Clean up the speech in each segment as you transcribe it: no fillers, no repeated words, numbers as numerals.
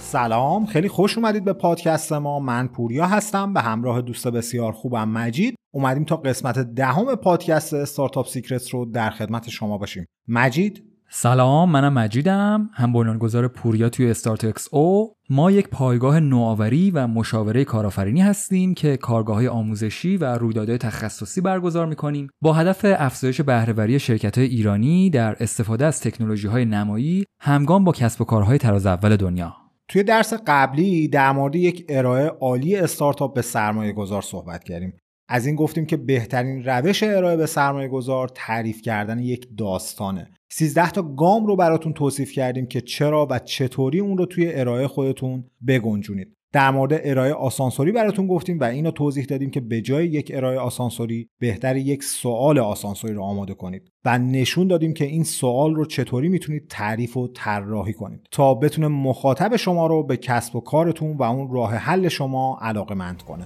سلام، خیلی خوش اومدید به پادکست ما. من پوریا هستم، به همراه دوست بسیار خوبم مجید. اومدیم تا قسمت 10 پادکست استارتاپ سیکرتس رو در خدمت شما باشیم. مجید؟ سلام، منم مجیدم، هم بنیانگذار پوریا توی استارت اکس او. ما یک پایگاه نوآوری و مشاوره کارآفرینی هستیم که کارگاه‌های آموزشی و رویدادهای تخصصی برگزار می‌کنیم با هدف افزایش بهره‌وری شرکت‌های ایرانی در استفاده از تکنولوژی‌های نمایی همگام با کسب و کارهای تراز اول دنیا. توی درس قبلی در مورد یک ارائه عالی استارتاپ به سرمایه‌گذار صحبت کردیم. از این گفتیم که بهترین روش ارائه به سرمایه‌گذار تعریف کردن یک داستانه. 13 تا گام رو براتون توصیف کردیم که چرا و چطوری اون رو توی ارائه خودتون بگنجونید. در مورد ارائه آسانسوری براتون گفتیم و اینو توضیح دادیم که به جای یک ارائه آسانسوری بهتره یک سوال آسانسوری رو آماده کنید و نشون دادیم که این سوال رو چطوری میتونید تعریف و طراحی کنید تا بتونه مخاطب شما رو به کسب و کارتون و اون راه حل شما علاقه‌مند کنه.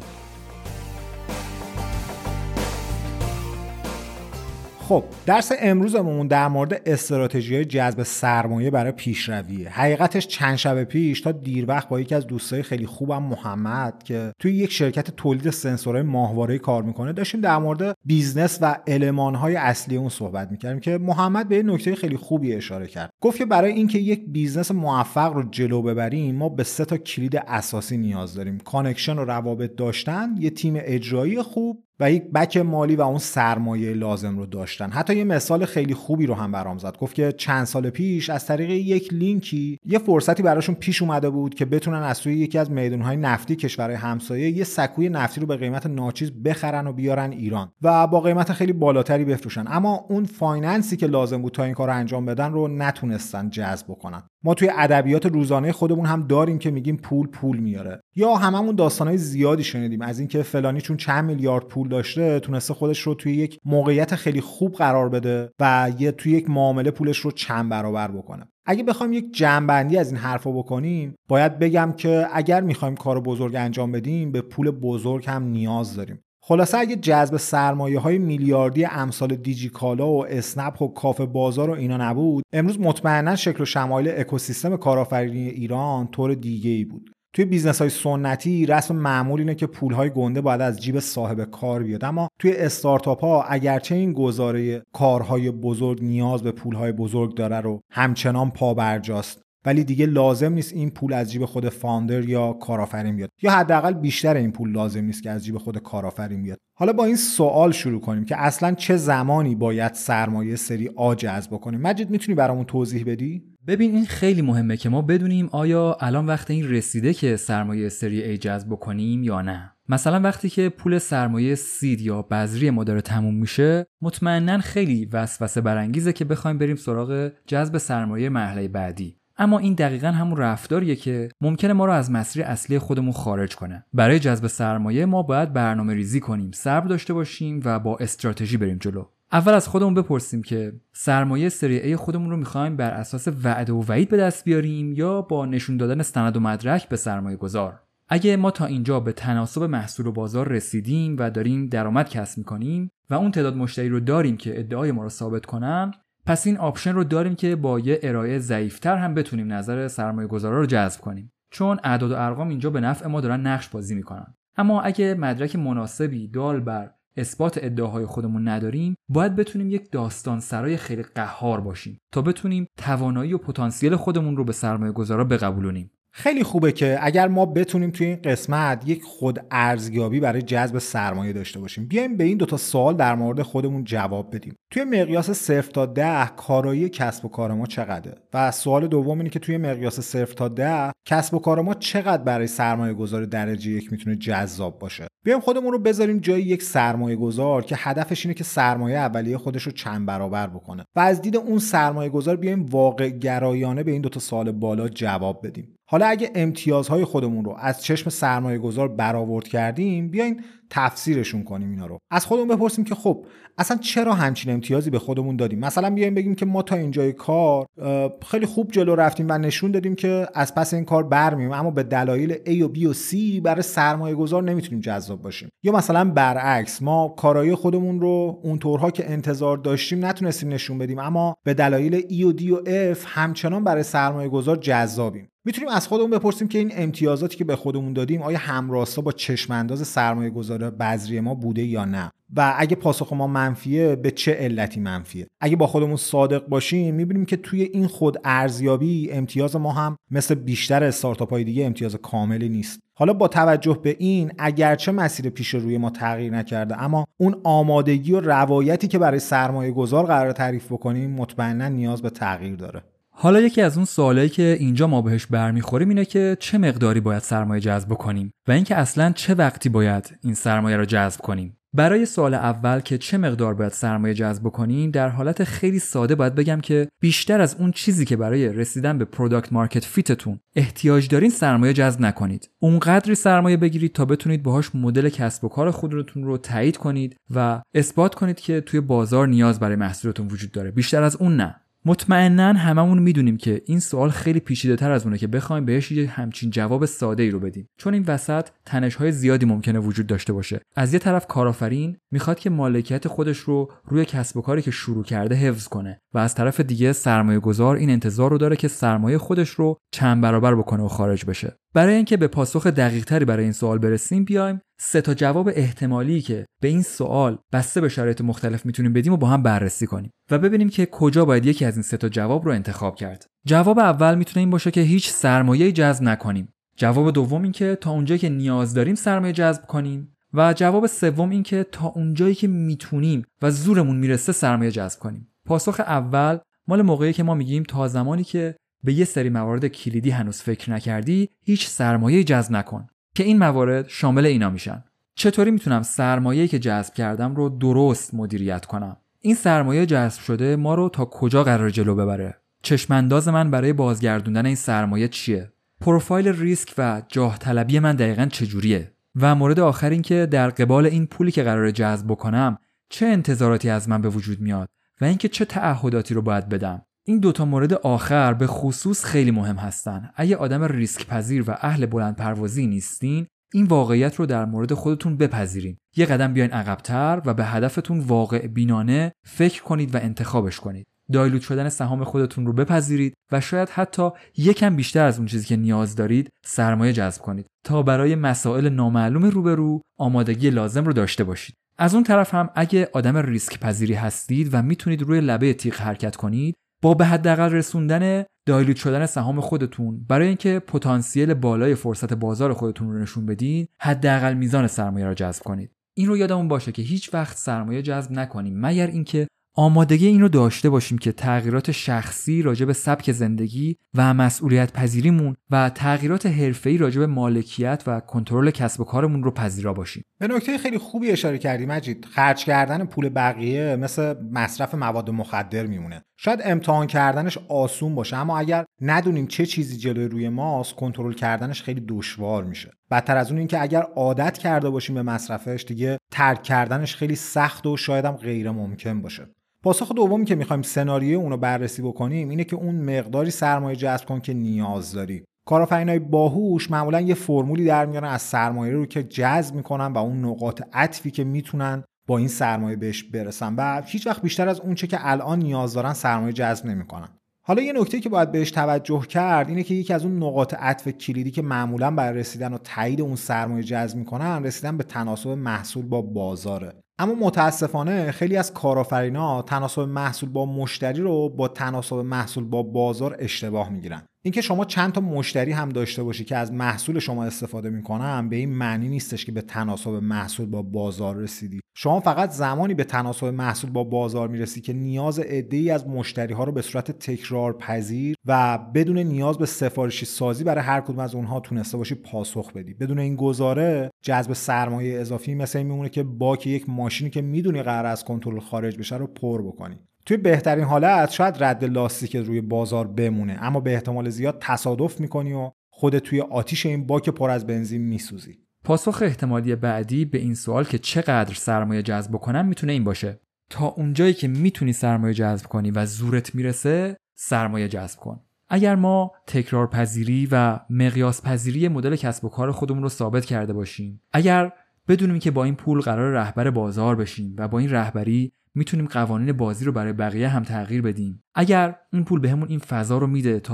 خب، درس امروزمون در مورد استراتژی‌های جذب سرمایه برای پیشرویه. حقیقتش چند شب پیش تا دیر وقت با یکی از دوستای خیلی خوبم محمد که توی یک شرکت تولید سنسورهای ماهواره‌ای کار میکنه داشتیم در مورد بیزنس و المان‌های اصلی اون صحبت میکردیم که محمد به یه نکته خیلی خوبی اشاره کرد. گفت که برای اینکه یک بیزنس موفق رو جلو ببریم ما به 3 تا کلید اساسی نیاز داریم: کانکشن و روابط داشتن، یه تیم اجرایی خوب و یک بک مالی و اون سرمایه لازم رو داشتن. حتی یه مثال خیلی خوبی رو هم برام زد. گفت که چند سال پیش از طریق یک لینکی یه فرصتی براشون پیش اومده بود که بتونن از توی یکی از میدان‌های نفتی کشورهای همسایه یه سکوی نفتی رو به قیمت ناچیز بخرن و بیارن ایران و با قیمت خیلی بالاتری بفروشن، اما اون فایننسی که لازم بود تا این کارو انجام بدن رو نتونستن جذب کنن. ما توی ادبیات روزانه خودمون هم داریم که میگیم پول میاره، یا هممون داستانای زیادی شنیدیم از اینکه فلانی چون چند میلیارد پول داشته تونسته خودش رو توی یک موقعیت خیلی خوب قرار بده و توی یک معامله پولش رو چند برابر بکنه. اگه بخوایم یک جمع‌بندی از این حرفا بکنیم باید بگم که اگر میخوایم کار بزرگ انجام بدیم به پول بزرگ هم نیاز داریم. خلاصه اگه جذب سرمایه‌های میلیاردی امثال دیجیکالا و اسنپ و کافه بازار و اینا نبود، امروز مطمئنا شکل و شمایل اکوسیستم کارآفرینی ایران طور دیگه‌ای بود. توی بیزنس‌های سنتی رسم معمول اینه که پول‌های گنده باید از جیب صاحب کار بیاد، اما توی استارتاپ‌ها اگرچه این گزاره کارهای بزرگ نیاز به پول‌های بزرگ داره رو همچنان پابرجاست، ولی دیگه لازم نیست این پول از جیب خود فاوندر یا کارآفرین بیاد، یا حداقل بیشتر این پول لازم نیست که از جیب خود کارآفرین بیاد. حالا با این سوال شروع کنیم که اصلا چه زمانی باید سرمایه سری آ جذب کنیم. مجید میتونی برامون توضیح بدی؟ ببین، این خیلی مهمه که ما بدونیم آیا الان وقت این رسیده که سرمایه سری A جذب کنیم یا نه. مثلا وقتی که پول سرمایه سید یا بذری ما داره تموم میشه، مطمئناً خیلی وسوسه برانگیزه که بخوایم بریم سراغ جذب سرمایه مرحله بعدی. اما این دقیقاً همون رفتاریه که ممکنه ما رو از مسیر اصلی خودمون خارج کنه. برای جذب سرمایه ما باید برنامه‌ریزی کنیم، صبر داشته باشیم و با استراتژی بریم جلو. اول از خودمون بپرسیم که سرمایه سری A خودمون رو می‌خوایم بر اساس وعده و وعید به دست بیاریم یا با نشون دادن سند و مدرک به سرمایه گذار. اگه ما تا اینجا به تناسب محصول و بازار رسیدیم و داریم درآمد کسب می‌کنیم و اون تعداد مشتری رو داریم که ادعای ما رو ثابت کنن، پس این آپشن رو داریم که با یه ارائه ضعیف‌تر هم بتونیم نظر سرمایه‌گذارا رو جذب کنیم، چون اعداد و ارقام اینجا به نفع ما دارن نقش بازی می‌کنن. اما اگه مدرک مناسبی دال بر اثبات ادعاهای خودمون نداریم، باید بتونیم یک داستان سرای خیلی قهار باشیم تا بتونیم توانایی و پتانسیل خودمون رو به سرمایه‌گذارا بقبولونیم. خیلی خوبه که اگر ما بتونیم توی این قسمت یک خود ارزیابی برای جذب سرمایه داشته باشیم. بیایم به این 2 تا سوال در مورد خودمون جواب بدیم. توی مقیاس 0 تا 10 کارایی کسب و کار ما چقدره؟ و سوال دوم اینه که توی مقیاس 0 تا 10 کسب و کار ما چقدر برای سرمایه گذار درجه 1 میتونه جذاب باشه؟ بیایم خودمون رو بذاریم جای یک سرمایه گذار که هدفش اینه که سرمایه اولیه خودش رو چند برابر بکنه و از دید اون سرمایه گذار بیایم واقع گرایانه به این 2 تا سوال بالا جواب بدیم. حالا اگه امتیازهای خودمون رو از چشم سرمایه گذار برآورد کردیم، بیاین تفسیرشون کنیم اینا رو. از خودمون بپرسیم که خب اصلا چرا همچین امتیازی به خودمون دادیم؟ مثلا بیایم بگیم که ما تا اینجای کار خیلی خوب جلو رفتیم و نشون دادیم که از پس این کار برمییم، اما به دلایل A و B و C برای سرمایه گذار نمیتونیم جذاب باشیم. یا مثلا برعکس، ما کارایی خودمون رو اونطورها که انتظار داشتیم نتونستیم نشون بدیم، اما به دلایل E و D و F همچنان برای سرمایه گذار جذابیم. میتونیم از خودمون بپرسیم که این امتیازاتی که به خودمون دادیم آیا همراستا با چشم انداز سرمایه‌گذار بذری ما بوده یا نه، و اگه پاسخ ما منفیه به چه علتی منفیه. اگه با خودمون صادق باشیم میبینیم که توی این خود ارزیابی امتیاز ما هم مثل بیشتر استارتاپ‌های دیگه امتیاز کاملی نیست. حالا با توجه به این، اگرچه مسیر پیش روی ما تغییر نکرده، اما اون آمادگی و روایتی که برای سرمایه‌گذار قرار تعریف بکنیم مطمئنا نیاز به تغییر داره. حالا یکی از اون سوالایی که اینجا ما بهش برمیخوریم اینه که چه مقداری باید سرمایه جذب کنیم و اینکه اصلاً چه وقتی باید این سرمایه رو جذب کنیم. برای سوال اول که چه مقدار باید سرمایه جذب کنیم، در حالت خیلی ساده باید بگم که بیشتر از اون چیزی که برای رسیدن به پروداکت مارکت فیتتون احتیاج دارین سرمایه جذب نکنید. اونقدری سرمایه بگیرید تا بتونید باهاش مدل کسب و کار خودتون رو تایید کنید و اثبات کنید که توی بازار نیاز برای محصولتون وجود داره. بیشتر از اون نه. مطمئناً هممون میدونیم که این سوال خیلی پیچیده‌تر از اونه که بخوایم بهش یه همچین جواب ساده‌ای رو بدیم، چون این وسط تنش‌های زیادی ممکنه وجود داشته باشه. از یه طرف کارآفرین میخواد که مالکیت خودش رو روی کسب و کاری که شروع کرده حفظ کنه و از طرف دیگه سرمایه‌گذار این انتظار رو داره که سرمایه خودش رو چند برابر بکنه و خارج بشه. برای اینکه به پاسخ دقیق‌تری برای این سوال برسیم، بیایم 3 جواب احتمالی که به این سوال بسته به شرایط مختلف میتونیم بدیم و با هم بررسی کنیم و ببینیم که کجا باید یکی از این 3 جواب رو انتخاب کرد. جواب اول میتونه این باشه که هیچ سرمایه‌ای جذب نکنیم. جواب دوم این که تا اونجایی که نیاز داریم سرمایه جذب کنیم و جواب سوم این که تا اونجایی که میتونیم و زورمون میرسه سرمایه جذب کنیم. پاسخ اول مال موقعی که ما میگیم تا زمانی که به یه سری موارد کلیدی هنوز فکر نکردی هیچ سرمایه‌ای جذب نکن، که این موارد شامل اینا میشن: چطوری میتونم سرمایه‌ای که جذب کردم رو درست مدیریت کنم؟ این سرمایه جذب شده ما رو تا کجا قرار جلو ببره؟ چشم انداز من برای بازگردوندن این سرمایه چیه؟ پروفایل ریسک و جاه طلبی من دقیقاً چجوریه؟ و مورد آخر این که در قبال این پولی که قراره جذب بکنم چه انتظاراتی از من به وجود میاد و اینکه چه تعهداتی رو باید بدم. این 2 مورد آخر به خصوص خیلی مهم هستن. اگه آدم ریسک پذیر و اهل بلند پروازی نیستین، این واقعیت رو در مورد خودتون بپذیرین. یه قدم بیاین عقب‌تر و به هدفتون واقع بینانه فکر کنید و انتخابش کنید. دایلوت شدن سهام خودتون رو بپذیرید و شاید حتی یکم بیشتر از اون چیزی که نیاز دارید سرمایه جذب کنید تا برای مسائل نامعلوم روبرو آمادگی لازم رو داشته باشید. از اون طرف هم اگه آدم ریسک پذیری هستید و میتونید روی لبه تیغ حرکت کنید، با به حداقل رسوندن دایلوت شدن سهام خودتون برای اینکه پتانسیل بالای فرصت بازار خودتون رو نشون بدین، حداقل میزان سرمایه رو جذب کنید. این رو یادمون باشه که هیچ وقت سرمایه جذب نکنیم مگر اینکه آمادگی این رو داشته باشیم که تغییرات شخصی راجع به سبک زندگی و مسئولیت پذیریمون و تغییرات حرفه‌ای راجع به مالکیت و کنترل کسب و کارمون رو پذیرا باشیم. به نکته خیلی خوبی اشاره کردی مجید. خرج کردن پول بقیه مثل مصرف مواد مخدر میمونه. شاید امتحان کردنش آسون باشه، اما اگر ندونیم چه چیزی جلوی روی ماست، کنترل کردنش خیلی دشوار میشه. بدتر از اون این که اگر عادت کرده باشیم به مصرفش، دیگه ترک کردنش خیلی سخت و شاید هم غیر ممکن باشه. پاسخ دومی که میخوایم سناریوی اون رو بررسی بکنیم اینه که اون مقداری سرمایه جذب کن که نیاز داری. کارآفرینای باهوش معمولا یه فرمولی در میارن از سرمایه رو که جذب میکنن و اون نقاط عطفی که میتونن با این سرمایه بهش برسن و هیچ وقت بیشتر از اون چه که الان نیاز دارن سرمایه جذب نمیکنن. حالا یه نکته که باید بهش توجه کرد اینه که یکی از اون نقاط عطف کلیدی که معمولا برای رسیدن و تایید اون سرمایه جذب میکنن رسیدن به تناسب محصول با بازاره. اما متاسفانه خیلی از کارآفرینا تناسب محصول با مشتری رو با تناسب محصول با بازار اشتباه میگیرن. اینکه شما چند تا مشتری هم داشته باشی که از محصول شما استفاده میکنن به این معنی نیستش که به تناسب محصول با بازار رسیدی. شما فقط زمانی به تناسب محصول با بازار میرسی که نیاز عده‌ای از مشتری ها رو به صورت تکرار پذیر و بدون نیاز به سفارشی سازی برای هر کدوم از اونها تونسته باشی پاسخ بدی. بدون این گزاره جذب سرمایه اضافی مثل این میمونه که باک یک ماشینی که میدونی قرار از کنترل خارج بشه رو پر بکنی. توی بهترین حالت شاید رد لاستیک روی بازار بمونه، اما به احتمال زیاد تصادف میکنی و خودت توی آتیش این باک پر از بنزین میسوزی. پاسخ احتمالی بعدی به این سوال که چقدر سرمایه جذب کنم میتونه این باشه: تا اونجایی که میتونی سرمایه جذب کنی و زورت میرسه سرمایه جذب کن. اگر ما تکرار پذیری و مقیاس پذیری مدل کسب و کار خودمون رو ثابت کرده باشیم، اگر بدونیم که با این پول قرار رهبر بازار بشیم و با این رهبری میتونیم قوانین بازی رو برای بقیه هم تغییر بدیم، اگر این پول بهمون این فضا رو میده تا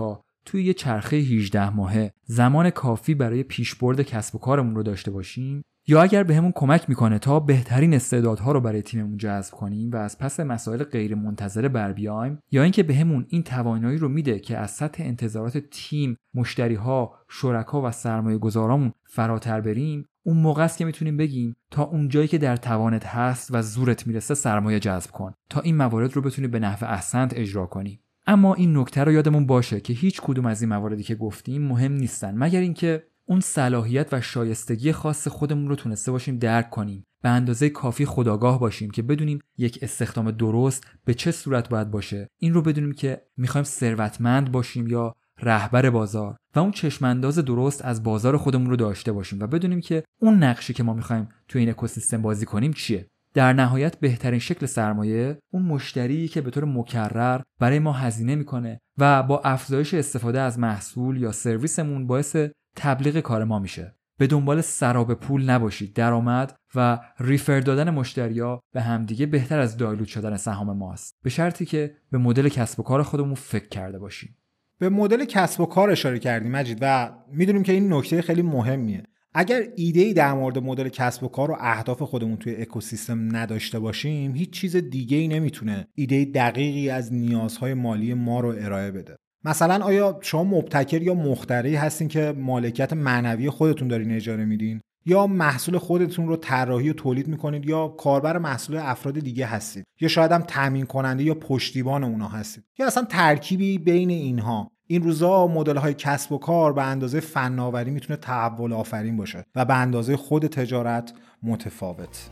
توی یه چرخه 18 ماهه زمان کافی برای پیشبرد کسب و کارمون رو داشته باشیم، یا اگر بهمون کمک میکنه تا بهترین استعدادها رو برای تیممون جذب کنیم و از پس مسائل غیر منتظره بر بیایم، یا اینکه بهمون این توانایی رو میده که از سطح انتظارات تیم، مشتریها، شرکا و سرمایه‌گذارامون فراتر بریم، اون موقع است که میتونیم بگیم تا اون جایی که در توانت هست و زورت میرسه سرمایه جذب کن تا این موارد رو بتونی به نحو احسنت اجرا کنی. اما این نکته رو یادمون باشه که هیچ کدوم از این مواردی که گفتیم مهم نیستن مگر اینکه اون صلاحیت و شایستگی خاص خودمون رو تونسته باشیم درک کنیم، به اندازه کافی خودآگاه باشیم که بدونیم یک استخدام درست به چه صورت باید باشه، این رو بدونیم که میخوایم ثروتمند باشیم یا رهبر بازار و اون چشمانداز درست از بازار خودمون رو داشته باشیم و بدونیم که اون نقشی که ما میخوایم تو این اکوسیستم بازی کنیم چیه. در نهایت بهترین شکل سرمایه اون مشتری که به طور مکرر برای ما هزینه میکنه و با افزایش استفاده از محصول یا سرویسمون باعث تبلیغ کار ما میشه. به دنبال سراب پول نباشید. درآمد و ریفر دادن مشتریا به همدیگه بهتر از دایلوت شدن سهام ماست، به شرطی که به مدل کسب و کار خودمون فکر کرده باشیم. به مدل کسب و کار اشاره کردیم مجید و میدونیم که این نکته خیلی مهمیه. اگر ایده‌ای در مورد مدل کسب و کار و اهداف خودمون توی اکوسیستم نداشته باشیم، هیچ چیز دیگه‌ای نمیتونه ایده دقیقی از نیازهای مالی ما رو ارائه بده. مثلا آیا شما مبتکر یا مخترعی هستین که مالکیت معنوی خودتون دارین اجاره میدین، یا محصول خودتون رو طراحی و تولید میکنید، یا کاربر محصول افراد دیگه هستید، یا شاید هم تامین کننده یا پشتیبان اونها هستید، یا اصلا ترکیبی بین اینها. این روزا مدل‌های کسب و کار به اندازه فناوری میتونه تحول آفرین باشه و به اندازه خود تجارت متفاوت.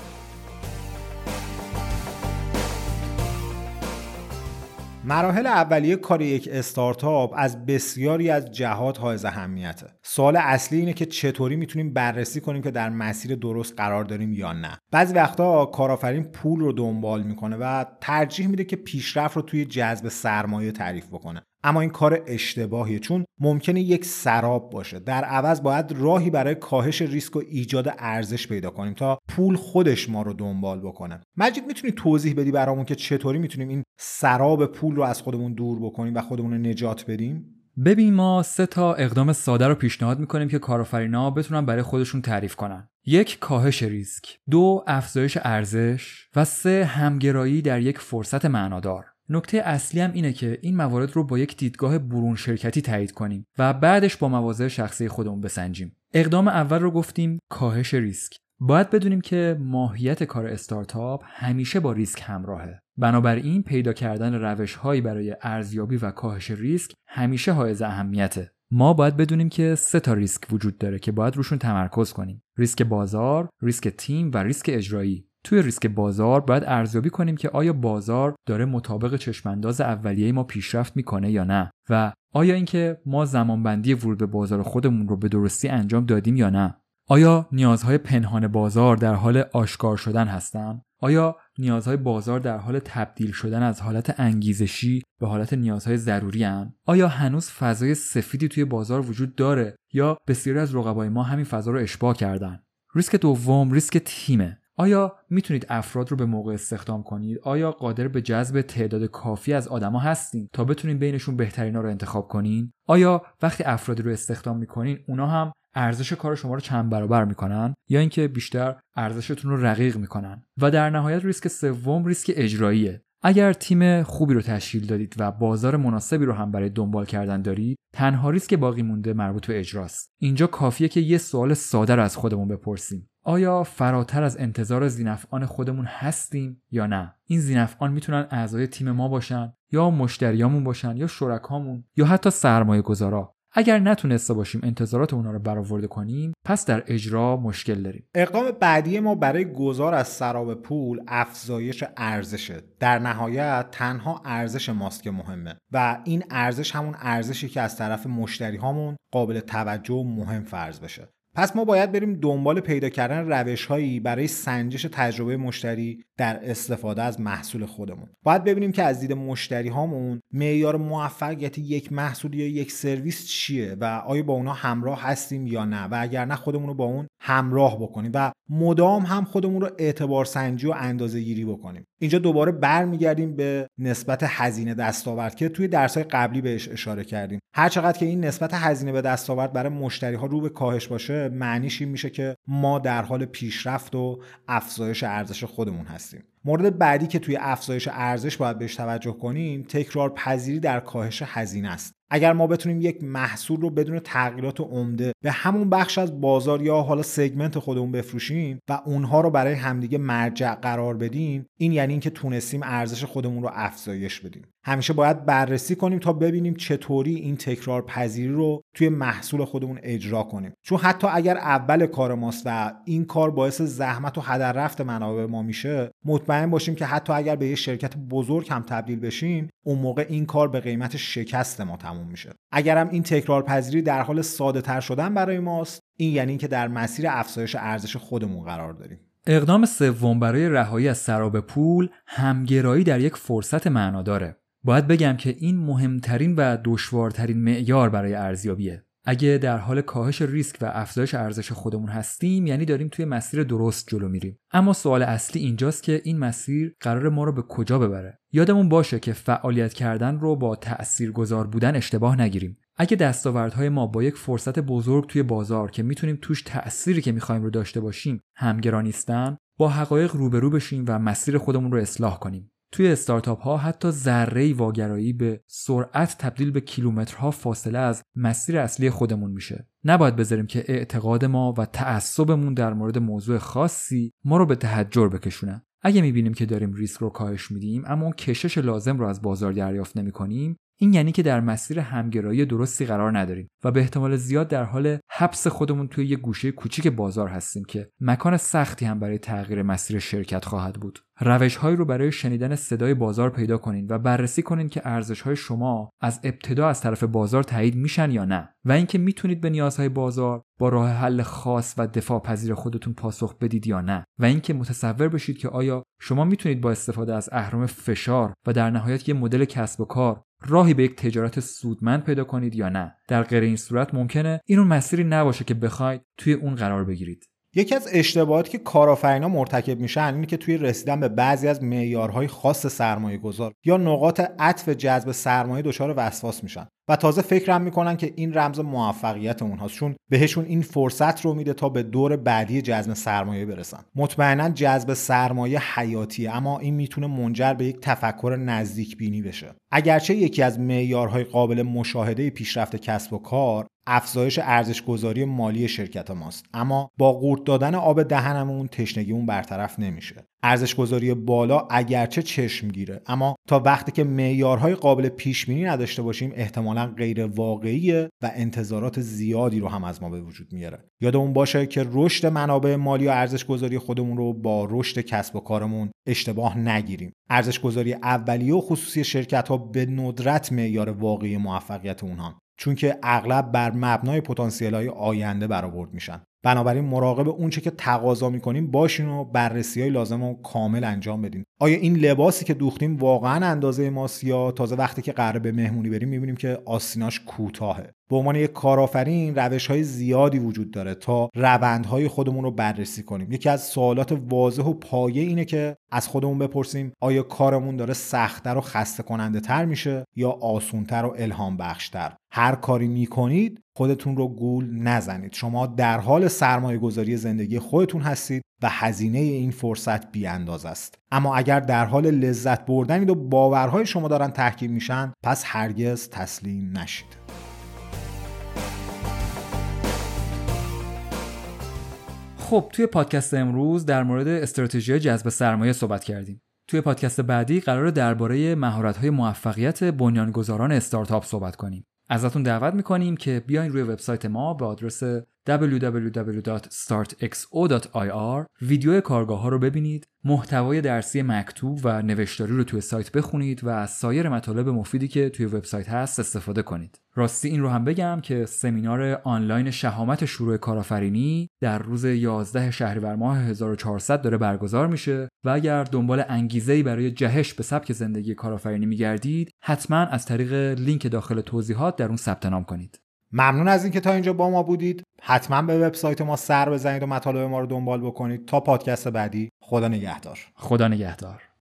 مراحل اولیه کار یک استارتاپ از بسیاری از جهات حائز اهمیته. سوال اصلی اینه که چطوری میتونیم بررسی کنیم که در مسیر درست قرار داریم یا نه. بعضی وقتا کارآفرین پول رو دنبال میکنه و ترجیح میده که پیشرفت رو توی جذب سرمایه تعریف بکنه. اما این کار اشتباهیه، چون ممکنه یک سراب باشه. در عوض باید راهی برای کاهش ریسک و ایجاد ارزش پیدا کنیم تا پول خودش ما رو دنبال بکنه. مجید میتونی توضیح بدی برامون که چطوری میتونیم این سراب پول رو از خودمون دور بکنیم و خودمون رو نجات بدیم؟ ببین، ما 3 اقدام ساده رو پیشنهاد میکنیم که کارآفرینا بتونن برای خودشون تعریف کنن. 1. کاهش ریسک. 2. افزایش ارزش. و 3. همگرایی در یک فرصت معنادار. نکته اصلی هم اینه که این موارد رو با یک دیدگاه برون شرکتی تایید کنیم و بعدش با مواضع شخصی خودمون بسنجیم. اقدام اول رو گفتیم کاهش ریسک. باید بدونیم که ماهیت کار استارتاپ همیشه با ریسک همراهه. بنابراین پیدا کردن روش‌هایی برای ارزیابی و کاهش ریسک همیشه حائز اهمیته. ما باید بدونیم که 3 ریسک وجود داره که باید روشون تمرکز کنیم: ریسک بازار، ریسک تیم و ریسک اجرایی. توی ریسک بازار باید ارزیابی کنیم که آیا بازار داره مطابق چشمانداز اولیه ما پیشرفت میکنه یا نه، و آیا اینکه ما زمانبندی ورود به بازار خودمون رو به درستی انجام دادیم یا نه. آیا نیازهای پنهان بازار در حال آشکار شدن هستن؟ آیا نیازهای بازار در حال تبدیل شدن از حالت انگیزشی به حالت نیازهای ضروری هستند؟ آیا هنوز فضای سفیدی توی بازار وجود داره یا بسیاری از رقبای ما همین فضا رو اشباع کردن؟ ریسک دوم ریسک تیمه. آیا میتونید افراد رو به موقع استخدام کنید؟ آیا قادر به جذب تعداد کافی از آدما هستین تا بتونین بینشون بهترینا رو انتخاب کنین؟ آیا وقتی افرادی رو استخدام میکنین اونا هم ارزش کار شما رو چند برابر میکنن یا اینکه بیشتر ارزشتون رو رقیق میکنن؟ و در نهایت ریسک سوم ریسک اجراییه. اگر تیم خوبی رو تشکیل دادید و بازار مناسبی رو هم برای دنبال کردن دارید، تنها ریسک باقی مونده مربوط به اجراست. اینجا کافیه که یه سوال ساده رو از خودمون بپرسیم: آیا فراتر از انتظار ذی‌نفعان خودمون هستیم یا نه؟ این ذی‌نفعان میتونن اعضای تیم ما باشن یا مشتریامون باشن یا شرکامون یا حتی سرمایه‌گذارا. اگر نتونسته باشیم انتظارات اونا رو برآورده کنیم، پس در اجرا مشکل داریم. اقدام بعدی ما برای گذار از سراب پول افزایش ارزشه. در نهایت تنها ارزش ماست که مهمه و این ارزش همون ارزشی که از طرف مشتری هامون قابل توجه و مهم فرض بشه. پس ما باید بریم دنبال پیدا کردن روش‌هایی برای سنجش تجربه مشتری در استفاده از محصول خودمون. باید ببینیم که از دید مشتری هامون معیار موفقیت یک محصول یا یک سرویس چیه و آیا با اونا همراه هستیم یا نه، و اگر نه خودمون رو با اون همراه بکنیم و مدام هم خودمون رو اعتبار سنجی و اندازه‌گیری بکنیم. اینجا دوباره برمیگردیم به نسبت هزینه دستاورد که توی درس‌های قبلی بهش اشاره کردیم. هر چقدر که این نسبت هزینه به دستاورد برای مشتری‌ها رو به کاهش باشه، معنیش این میشه که ما در حال پیشرفت و افزایش ارزش خودمون هستیم. مورد بعدی که توی افزایش ارزش باید بهش توجه کنیم، تکرارپذیری در کاهش هزینه است. اگر ما بتونیم یک محصول رو بدون تغییرات عمده به همون بخش از بازار یا حالا سگمنت خودمون بفروشیم و اونها رو برای همدیگه مرجع قرار بدیم، این یعنی اینکه تونستیم ارزش خودمون رو افزایش بدیم. همیشه باید بررسی کنیم تا ببینیم چطوری این تکرارپذیری رو توی محصول خودمون اجرا کنیم. چون حتی اگر اول کار ماست و این کار باعث زحمت و هدر رفت منابع ما میشه، مطمئن باشیم که حتی اگر به یه شرکت بزرگ هم تبدیل بشیم، اون موقع این کار به قیمت شکست ما تموم میشه. اگرم این تکرارپذیری در حال ساده تر شدن برای ماست، این یعنی که در مسیر افزایش ارزش خودمون قرار داریم. اقدام سوم برای رهایی از سراب پول، همگرایی در یک فرصت معناداره. باید بگم که این مهمترین و دشوارترین معیار برای ارزیابیه. اگه در حال کاهش ریسک و افزایش ارزش خودمون هستیم، یعنی داریم توی مسیر درست جلو میریم. اما سوال اصلی اینجاست که این مسیر قرار ما رو به کجا ببره. یادمون باشه که فعالیت کردن رو با تأثیرگذار بودن اشتباه نگیریم. اگه دستاوردهای ما با یک فرصت بزرگ توی بازار که میتونیم توش تأثیری که میخوایم رو داشته باشیم همگرا نیستن، با حقایق روبرو بشیم و مسیر خودمون رو اصلاح کنیم. توی استارتاپ ها حتی ذره‌ای واگرایی به سرعت تبدیل به کیلومترها فاصله از مسیر اصلی خودمون میشه. نباید بذاریم که اعتقاد ما و تعصبمون در مورد موضوع خاصی ما رو به تهجر بکشونه. اگه میبینیم که داریم ریسک رو کاهش میدیم اما اون کشش لازم رو از بازار دریافت نمی‌کنیم، این یعنی که در مسیر همگرایی درستی قرار نداریم و به احتمال زیاد در حال حبس خودمون توی یه گوشه کوچیک بازار هستیم که مکان سختی هم برای تغییر مسیر شرکت خواهد بود. روش‌هایی رو برای شنیدن صدای بازار پیدا کنین و بررسی کنین که ارزش‌های شما از ابتدا از طرف بازار تایید میشن یا نه و اینکه میتونید به نیازهای بازار با راه حل خاص و دفاع پذیر خودتون پاسخ بدید یا نه و اینکه متصور بشید که آیا شما میتونید با استفاده از اهرم فشار و در نهایت یه مدل کسب و کار راهی به یک تجارت سودمند پیدا کنید یا نه. در غیر این صورت ممکنه این اون مسیری نباشه که بخواید توی اون قرار بگیرید. یکی از اشتباهاتی که کارآفرینا مرتکب میشن اینه که توی رسیدن به بعضی از معیارهای خاص سرمایه‌گذار یا نقاط عطف جذب سرمایه دچار وسواس میشن و تازه فکرم میکنن که این رمز موفقیت اونهاست، چون بهشون این فرصت رو میده تا به دور بعدی جذب سرمایه برسن. مطمئنا جذب سرمایه حیاتیه، اما این میتونه منجر به یک تفکر نزدیک بینی بشه. اگرچه یکی از معیارهای قابل مشاهده پیشرفت کسب و کار افزایش ارزش‌گذاری مالی شرکت ماست، اما با قورت دادن آب دهنمون تشنگیمون برطرف نمیشه. ارزش‌گذاری بالا اگرچه چشمگیره، اما تا وقتی که معیارهای قابل پیش‌بینی نداشته باشیم احتمالاً غیر واقعیه و انتظارات زیادی رو هم از ما به وجود میاره. یادمون باشه که رشد منابع مالی و ارزش‌گذاری خودمون رو با رشد کسب و کارمون اشتباه نگیریم. ارزش‌گذاری اولیه و خصوصی شرکت‌ها به ندرت معیار واقعی موفقیت اونها، چون که اغلب بر مبنای پتانسیل‌های آینده برآورد میشن. بنابراین مراقب اونچه که تقاضا میکنیم باشین و بررسی‌های لازم رو کامل انجام بدین. آیا این لباسی که دوختیم واقعا اندازه ماست یا تازه وقتی که قراره به مهمونی بریم میبینیم که آستیناش کوتاهه؟ به عنوان یک کارآفرین روش‌های زیادی وجود داره تا روندهای خودمون رو بررسی کنیم. یکی از سوالات واضح و پایه اینه که از خودمون بپرسیم آیا کارمون داره سخت‌تر و خسته کننده تر میشه یا آسان‌تر و الهام بخش‌تر؟ هر کاری میکنید خودتون رو گول نزنید. شما در حال سرمایه گذاری زندگی خودتون هستید و هزینه این فرصت بی اندازه است. اما اگر در حال لذت بردنید و باورهای شما دارن تحکیم میشن، پس هرگز تسلیم نشید. خب توی پادکست امروز در مورد استراتژی جذب سرمایه صحبت کردیم. توی پادکست بعدی قراره درباره مهارت‌های موفقیت بنیانگذاران استارتاپ صحبت کنیم. ازتون دعوت میکنیم که بیاین روی وبسایت ما به آدرس www.startxo.ir ویدیو کارگاه‌ها رو ببینید، محتوای درسی مکتوب و نوشتاری رو توی سایت بخونید و از سایر مطالب مفیدی که توی وبسایت هست استفاده کنید. راستی این رو هم بگم که سمینار آنلاین شهامت شروع کارآفرینی در روز 11 شهریور ماه 1400 داره برگزار میشه و اگر دنبال انگیزه‌ای برای جهش به سبک زندگی کارآفرینی میگردید، حتما از طریق لینک داخل توضیحات در اون ثبت نام کنید. ممنون از اینکه تا اینجا با ما بودید. حتما به وبسایت ما سر بزنید و مطالب ما رو دنبال بکنید. تا پادکست بعدی، خدا نگهدار. خدا نگهدار.